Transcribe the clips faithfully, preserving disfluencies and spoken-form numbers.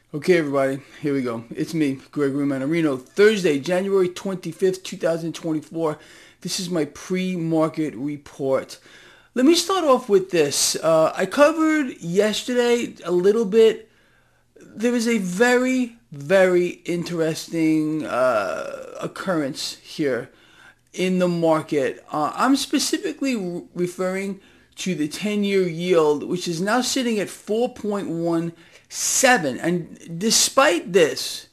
Okay, everybody, here we go. It's me, Gregory Manarino. Thursday, January twenty-fifth, twenty twenty-four. This is my pre-market report. Let me start off with this. Uh, I covered yesterday a little bit. There is a very, very interesting uh, occurrence here in the market. Uh, I'm specifically re- referring to the ten-year yield, which is now sitting at four point one seven. And despite this,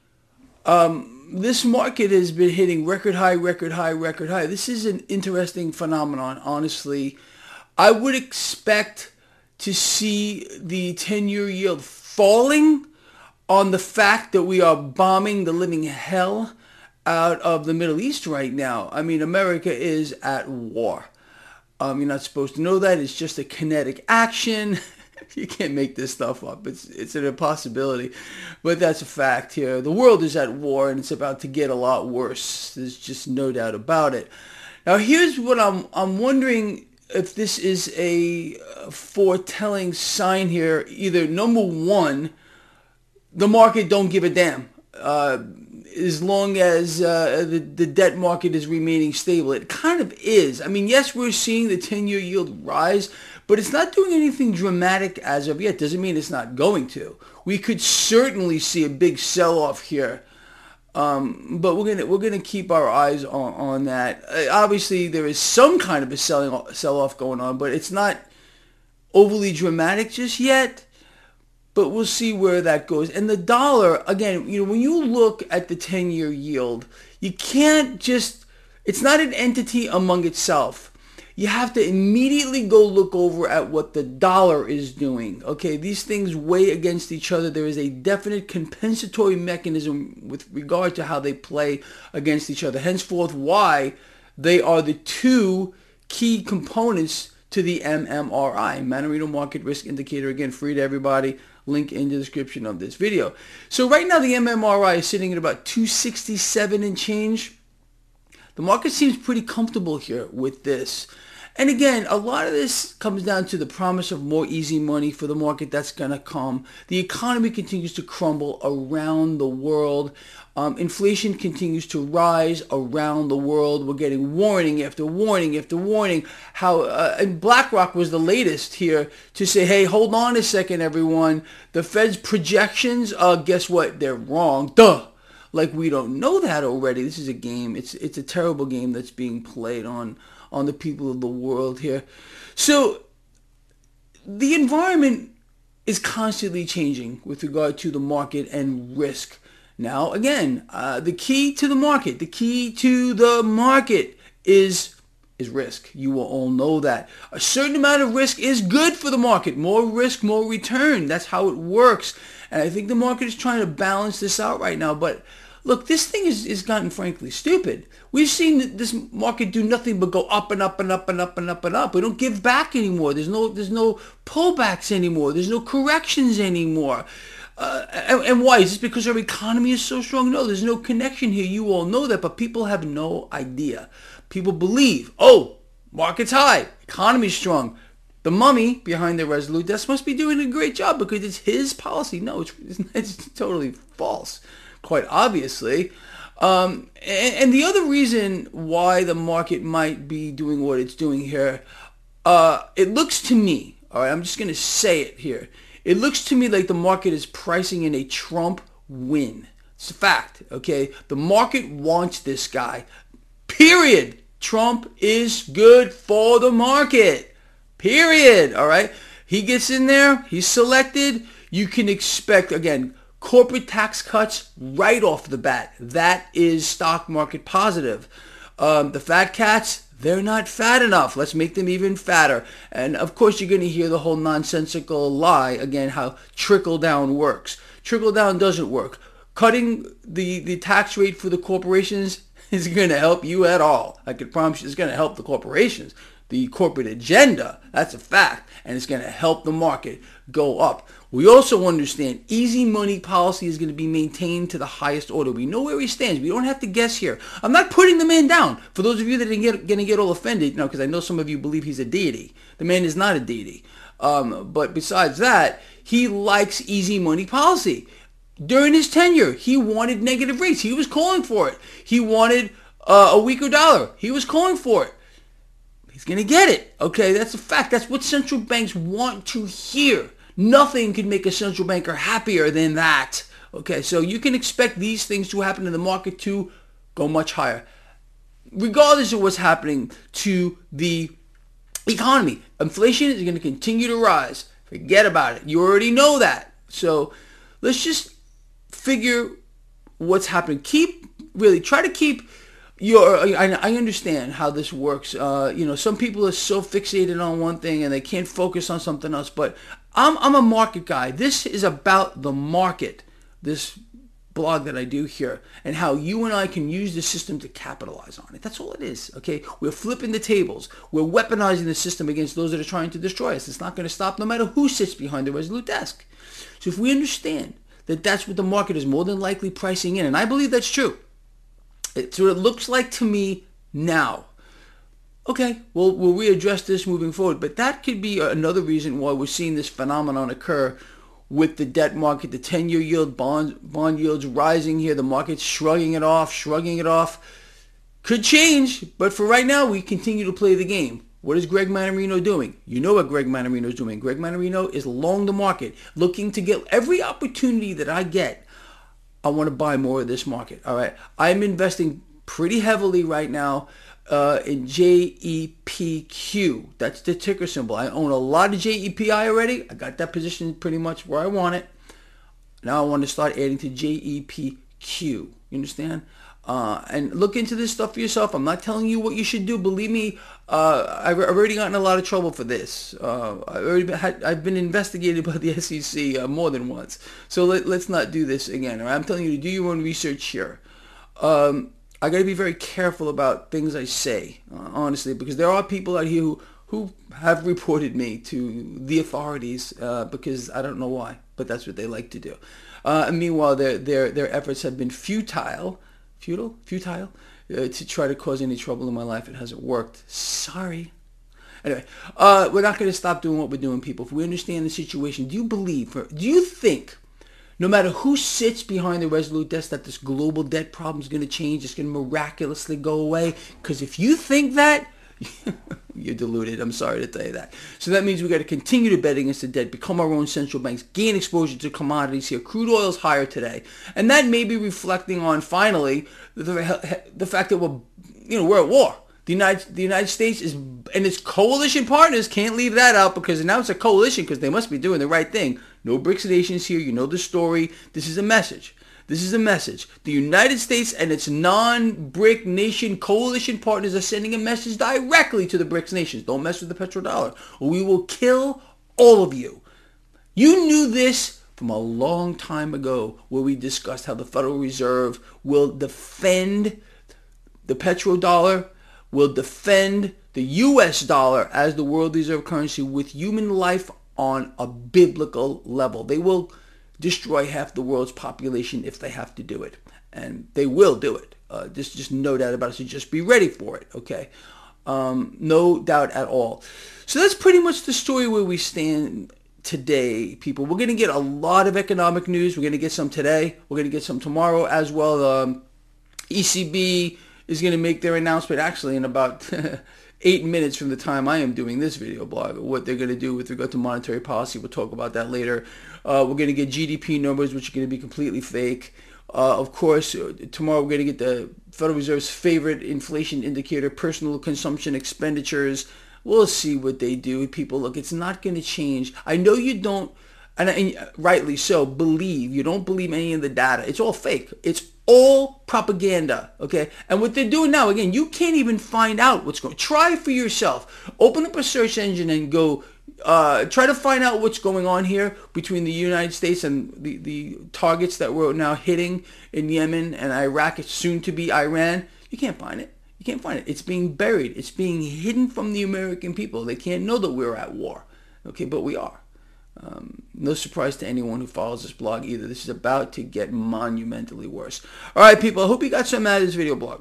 um, this market has been hitting record high, record high, record high. This is an interesting phenomenon, honestly. I would expect to see the ten-year yield falling on the fact that we are bombing the living hell out of the Middle East right now. I mean, America is at war. Um, you're not supposed to know that. It's just a kinetic action. You can't make this stuff up. It's it's an impossibility. But that's a fact here. The world is at war, and it's about to get a lot worse. There's just no doubt about it. Now, here's what I'm I'm wondering if this is a foretelling sign here. Either, number one, the market don't give a damn. Uh, as long as uh, the, the debt market is remaining stable. It kind of is. I mean, yes, we're seeing the ten-year yield rise, but it's not doing anything dramatic as of yet. Doesn't mean it's not going to. We could certainly see a big sell-off here, um, but we're gonna we're gonna keep our eyes on, on that. Uh, obviously, there is some kind of a selling sell-off going on, but it's not overly dramatic just yet. But we'll see where that goes. And the dollar, again, you know, when you look at the ten-year yield, you can't just, it's not an entity among itself. You have to immediately go look over at what the dollar is doing. Okay, these things weigh against each other. There is a definite compensatory mechanism with regard to how they play against each other. Henceforth, why they are the two key components to the M M R I, Manarino Market Risk Indicator. Again, free to everybody. Link in the description of this video. So right now the M M R I is sitting at about two sixty-seven and change. The market seems pretty comfortable here with this. And again, a lot of this comes down to the promise of more easy money for the market. That's going to come. The economy continues to crumble around the world. Um, inflation continues to rise around the world. We're getting warning after warning after warning. How uh, and BlackRock was the latest here to say, hey, hold on a second, everyone. The Fed's projections, uh, guess what? They're wrong. Duh. Like we don't know that already. This is a game. It's it's a terrible game that's being played on on the people of the world here. So the environment is constantly changing with regard to the market and risk. Now, again, uh, the key to the market, the key to the market is is risk. You will all know that. A certain amount of risk is good for the market. More risk, more return. That's how it works. And I think the market is trying to balance this out right now. But look, this thing is, is gotten frankly stupid. We've seen this market do nothing but go up and up and up and up and up and up. We don't give back anymore. There's no there's no pullbacks anymore. There's no corrections anymore. Uh, and, and why? Is this because our economy is so strong? No, there's no connection here. You all know that, but people have no idea. People believe, oh, market's high, economy's strong. The mummy behind the Resolute desk must be doing a great job because it's his policy. No, it's, it's totally false, quite obviously. Um, and, and the other reason why the market might be doing what it's doing here, uh, it looks to me, all right, I'm just going to say it here. It looks to me like the market is pricing in a Trump win. It's a fact, okay? The market wants this guy. Period. Trump is good for the market. Period. All right? He gets in there. He's selected. You can expect, again, corporate tax cuts right off the bat. That is stock market positive. Um, the fat cats, they're not fat enough. Let's make them even fatter. And of course, you're going to hear the whole nonsensical lie, again, how trickle down works. Trickle down doesn't work. Cutting the, the tax rate for the corporations isn't going to help you at all. I can promise you it's going to help the corporations. The corporate agenda, that's a fact, and it's going to help the market go up. We also understand easy money policy is going to be maintained to the highest order. We know where he stands. We don't have to guess here. I'm not putting the man down. For those of you that are going to get all offended, you know, because I know some of you believe he's a deity. The man is not a deity. Um, but besides that, he likes easy money policy. During his tenure, he wanted negative rates. He was calling for it. He wanted uh, a weaker dollar. He was calling for it. He's going to get it. Okay, that's a fact. That's what central banks want to hear. Nothing can make a central banker happier than that. Okay, so you can expect these things to happen in the market to go much higher. Regardless of what's happening to the economy, inflation is going to continue to rise. Forget about it. You already know that. So let's just figure what's happening. Keep, really, try to keep your, I, I understand how this works. Uh, you know, some people are so fixated on one thing and they can't focus on something else. But I'm, I'm a market guy. This is about the market, this blog that I do here, and how you and I can use the system to capitalize on it. That's all it is, okay? We're flipping the tables. We're weaponizing the system against those that are trying to destroy us. It's not going to stop no matter who sits behind the Resolute desk. So if we understand that that's what the market is more than likely pricing in, and I believe that's true, it's what it looks like to me now. Okay, well, we'll readdress this moving forward, but that could be another reason why we're seeing this phenomenon occur with the debt market, the ten-year yield, bond, bond yields rising here, the market's shrugging it off, shrugging it off. Could change, but for right now, we continue to play the game. What is Greg Mannarino doing? You know what Greg Mannarino is doing. Greg Mannarino is long the market, looking to get every opportunity that I get. I want to buy more of this market, all right? I'm investing pretty heavily right now uh, in J E P Q. That's the ticker symbol. I own a lot of J E P I already. I got that position pretty much where I want it. Now I want to start adding to J E P Q. You understand? Uh, and look into this stuff for yourself. I'm not telling you what you should do. Believe me, uh, I've already gotten a lot of trouble for this. Uh, I've, already been, had, I've been investigated by the S E C uh, more than once. So let, let's not do this again. All right? I'm telling you to do your own research here. Um, I got to be very careful about things I say, uh, honestly, because there are people out here who, who have reported me to the authorities uh, because I don't know why, but that's what they like to do. Uh, and meanwhile, their their their efforts have been futile. Futile? Futile? Uh, to try to cause any trouble in my life. It hasn't worked. Sorry. Anyway, uh, we're not going to stop doing what we're doing, people. If we understand the situation, do you believe, do you think, no matter who sits behind the Resolute desk, that this global debt problem is going to change? It's going to miraculously go away? Because if you think that, you're deluded. I'm sorry to tell you that. So that means we got to continue to bet against the debt, become our own central banks, gain exposure to commodities here. Crude oil's higher today, and that may be reflecting on finally the, the fact that we're, you know, we're at war. The United the United States is and its coalition partners can't leave that out because now it's a coalition because they must be doing the right thing. No BRICS nations here. You know the story. This is a message. This is a message. The United States and its non-BRIC nation coalition partners are sending a message directly to the BRICS nations. Don't mess with the petrodollar, or we will kill all of you. You knew this from a long time ago, where we discussed how the Federal Reserve will defend the petrodollar, will defend the U S dollar as the world reserve currency with human life on a biblical level. They will destroy half the world's population if they have to do it. And they will do it. Uh, there's just no doubt about it. So just be ready for it, okay? Um, no doubt at all. So that's pretty much the story where we stand today, people. We're going to get a lot of economic news. We're going to get some today. We're going to get some tomorrow as well. Um, E C B is going to make their announcement actually in about eight minutes from the time I am doing this video blog, what they're going to do with regard to monetary policy. We'll talk about that later. Uh, we're going to get G D P numbers, which are going to be completely fake. Uh, of course, tomorrow we're going to get the Federal Reserve's favorite inflation indicator, personal consumption expenditures. We'll see what they do. People, look, it's not going to change. I know you don't, and, and rightly so, believe. You don't believe any of the data. It's all fake. It's all propaganda, okay? And what they're doing now, again, you can't even find out what's going on. Try for yourself. Open up a search engine and go, uh, try to find out what's going on here between the United States and the, the targets that we're now hitting in Yemen and Iraq. It's soon to be Iran. You can't find it. You can't find it. It's being buried. It's being hidden from the American people. They can't know that we're at war, okay? But we are. Um, no surprise to anyone who follows this blog either. This is about to get monumentally worse. All right, people. I hope you got some out of this video blog.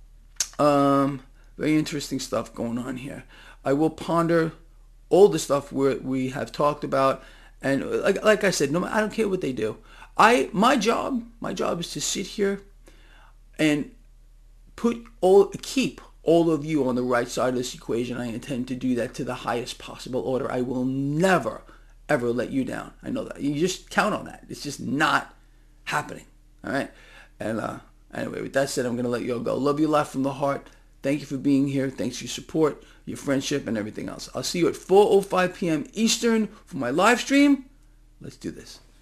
Um, very interesting stuff going on here. I will ponder all the stuff we we have talked about, and like like I said, no, I don't care what they do. I my job, my job is to sit here and put all keep all of you on the right side of this equation. I intend to do that to the highest possible order. I will never, ever let you down. I know that. You just count on that. It's just not happening. All right? And uh, anyway, with that said, I'm going to let you all go. Love you a lot from the heart. Thank you for being here. Thanks for your support, your friendship, and everything else. I'll see you at four oh five p.m. Eastern for my live stream. Let's do this.